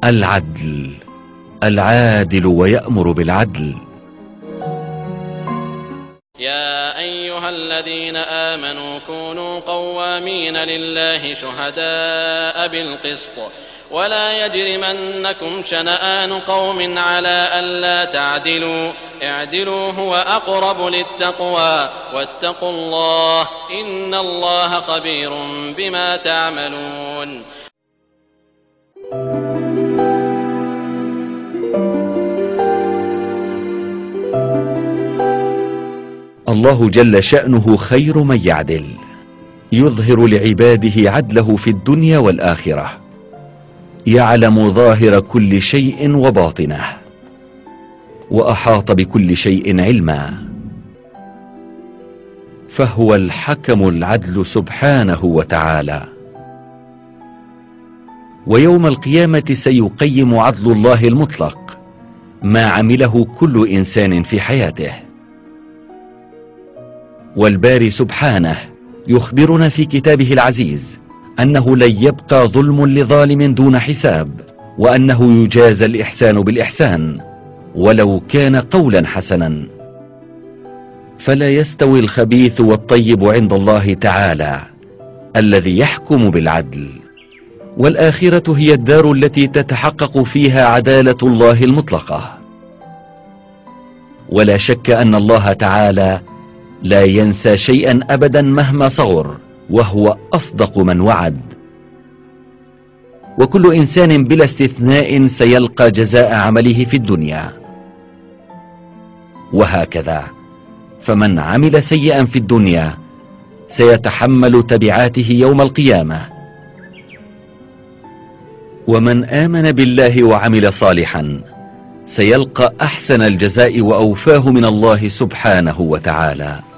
العدل، العادل ويأمر بالعدل. يا أيها الذين آمنوا كونوا قوامين لله شهداء بالقسط ولا يجرمنكم شنآن قوم على ألا تعدلوا اعدلوا هو أقرب للتقوى واتقوا الله إن الله خبير بما تعملون. الله جل شأنه خير من يعدل، يظهر لعباده عدله في الدنيا والآخرة، يعلم ظاهر كل شيء وباطنه، وأحاط بكل شيء علما، فهو الحكم العدل سبحانه وتعالى. ويوم القيامة سيقيم عدل الله المطلق ما عمله كل إنسان في حياته. والباري سبحانه يخبرنا في كتابه العزيز أنه لن يبقى ظلم لظالم دون حساب، وأنه يجازى الإحسان بالإحسان ولو كان قولا حسنا. فلا يستوي الخبيث والطيب عند الله تعالى الذي يحكم بالعدل، والآخرة هي الدار التي تتحقق فيها عدالة الله المطلقة. ولا شك أن الله تعالى لا ينسى شيئا أبدا مهما صغر، وهو أصدق من وعد. وكل إنسان بلا استثناء سيلقى جزاء عمله في الدنيا، وهكذا فمن عمل سيئا في الدنيا سيتحمل تبعاته يوم القيامة، ومن آمن بالله وعمل صالحا سيلقى أحسن الجزاء وأوفاه من الله سبحانه وتعالى.